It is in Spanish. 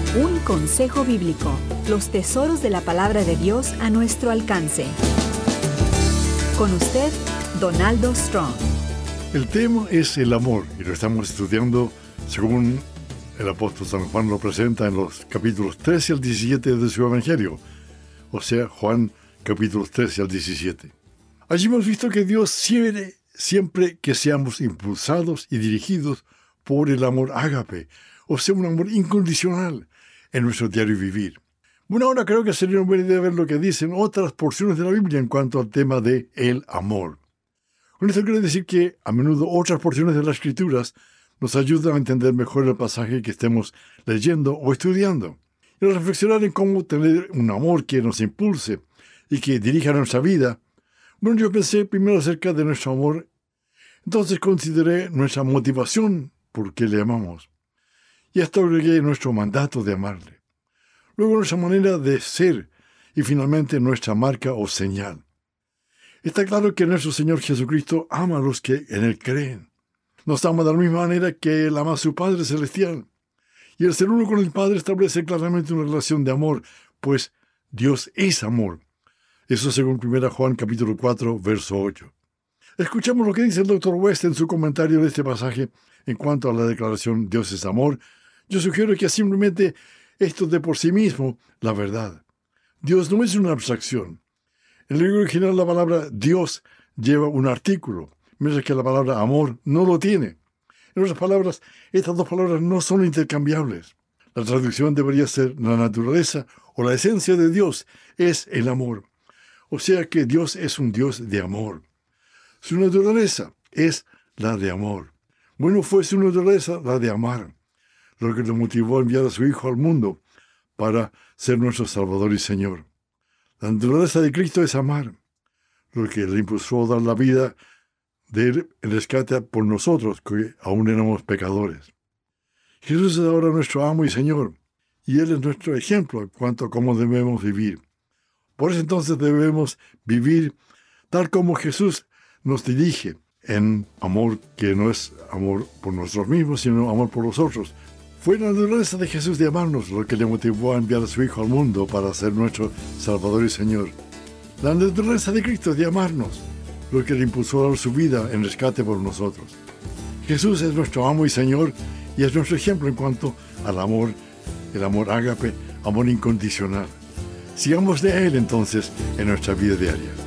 Un consejo bíblico, los tesoros de la palabra de Dios a nuestro alcance. Con usted, Donaldo Strong. El tema es el amor y lo estamos estudiando según el apóstol San Juan lo presenta en los capítulos 13 al 17 de su Evangelio, o sea, Juan capítulos 13 al 17. Allí hemos visto que Dios siempre que seamos impulsados y dirigidos por el amor ágape, o sea, un amor incondicional en nuestro diario vivir. Bueno, ahora creo que sería una buena idea ver lo que dicen otras porciones de la Biblia en cuanto al tema de el amor. Con esto quiero decir que a menudo otras porciones de las Escrituras nos ayudan a entender mejor el pasaje que estemos leyendo o estudiando, y a reflexionar en cómo tener un amor que nos impulse y que dirija nuestra vida. Bueno, yo pensé primero acerca de nuestro amor, entonces consideré nuestra motivación por qué le amamos, y hasta agregué nuestro mandato de amarle. Luego nuestra manera de ser y finalmente nuestra marca o señal. Está claro que nuestro Señor Jesucristo ama a los que en Él creen. Nos ama de la misma manera que Él ama a su Padre Celestial. Y el ser uno con el Padre establece claramente una relación de amor, pues Dios es amor. Eso según 1 Juan capítulo 4, verso 8. Escuchemos lo que dice el Dr. West en su comentario de este pasaje en cuanto a la declaración Dios es amor. Yo sugiero que simplemente esto de por sí mismo, la verdad. Dios no es una abstracción. En el griego original la palabra Dios lleva un artículo, mientras que la palabra amor no lo tiene. En otras palabras, estas dos palabras no son intercambiables. La traducción debería ser la naturaleza o la esencia de Dios es el amor. O sea que Dios es un Dios de amor. Su naturaleza es la de amor. Bueno, fue su naturaleza la de amar, lo que le motivó a enviar a su Hijo al mundo para ser nuestro Salvador y Señor. La naturaleza de Cristo es amar, lo que le impulsó a dar la vida de Él en rescate por nosotros, que aún éramos pecadores. Jesús es ahora nuestro amo y Señor, y Él es nuestro ejemplo en cuanto a cómo debemos vivir. Por eso entonces debemos vivir tal como Jesús nos dirige, en amor que no es amor por nosotros mismos, sino amor por los otros. Fue la naturaleza de Jesús de amarnos lo que le motivó a enviar a su Hijo al mundo para ser nuestro Salvador y Señor. La naturaleza de Cristo es de amarnos, lo que le impulsó a dar su vida en rescate por nosotros. Jesús es nuestro amo y Señor y es nuestro ejemplo en cuanto al amor, el amor ágape, amor incondicional. Sigamos de Él entonces en nuestra vida diaria.